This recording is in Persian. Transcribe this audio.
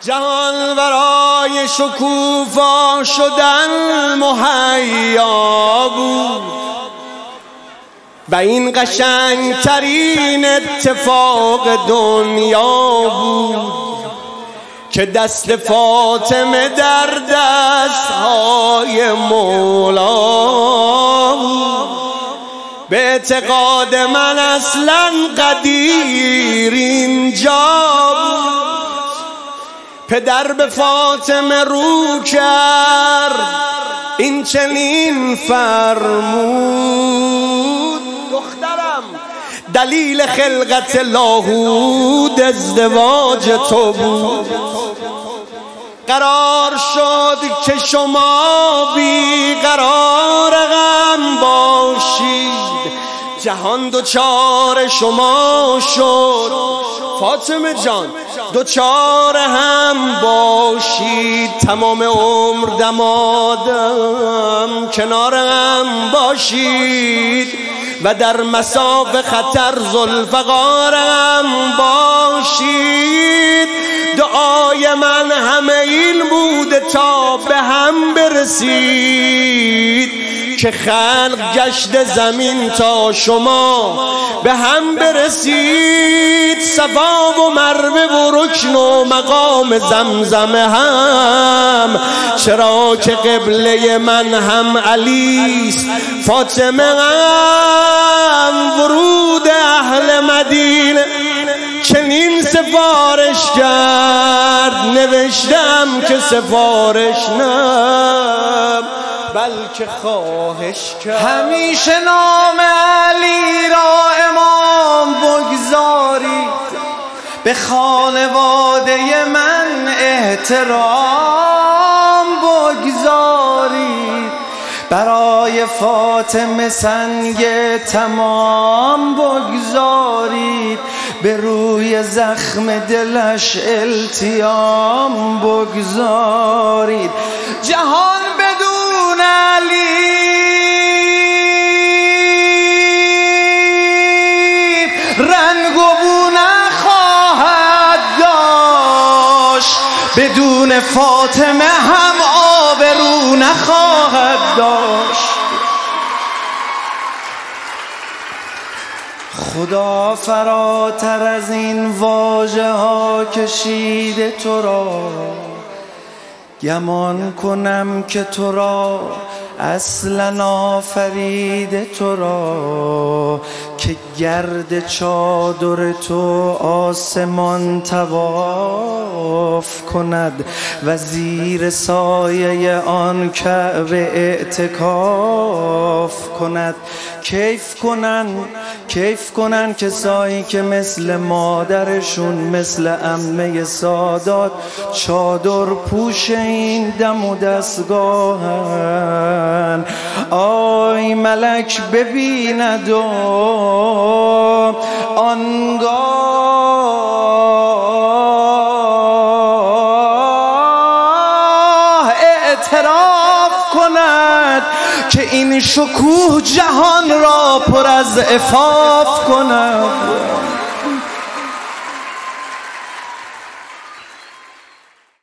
جهان برای شکوفا شدن مهیا بود و این قشنگترین اتفاق دنیا بود که دست فاطمه در دستهای مولا بود. به اعتقاد من اصلا قدیر اینجا بود. پدر به فاطمه رو کرد این چنین فرمود: دخترم، دلیل خلقت لاهود ازدواج تو بود. قرار شد که شما بی قرار غم باشید، جهان دوچار شما شد. فاطمه جان، دوچار هم باشید، تمام عمر دمادم کنار هم باشید و در مصاف خطر ذوالفقارم باشید. دعای من همه این بوده تا به هم برسید که خلق گشت زمین تا شما به هم برسید. صفا و مروه و رکن و مقام زمزم هم، چرا که قبله من هم علیست، فاطمه هم ورود اهل مدینه. چنین سفارش کرد، نوشتم که سفارش نه بلکه خواهش کرد. همیشه نام علی را امام بگذارید، به خانواده من احترام بگذارید، برای فاطمه سنگ تمام بگذارید، به روی زخم دلش التیام بگذارید. جهان بدون علی رنگ و بو نخواهد داشت، بدون فاطمه هم آبرو نخواهد داشت. خدا فراتر از این واژه ها کشیده تو را، گمان کنم که تو را اصلا آفریده تو را، که گرد چادر تو آسمان طواف کند و زیر سایه آن کعبه اعتکاف کند. کیف کنن کسایی که مثل مادرشون، مثل عمه سادات، چادر پوش این دم و دستگاهن. آی ملک ببیند و آنگاه اعتراف کند که این شکوه جهان را پر از عفاف کند.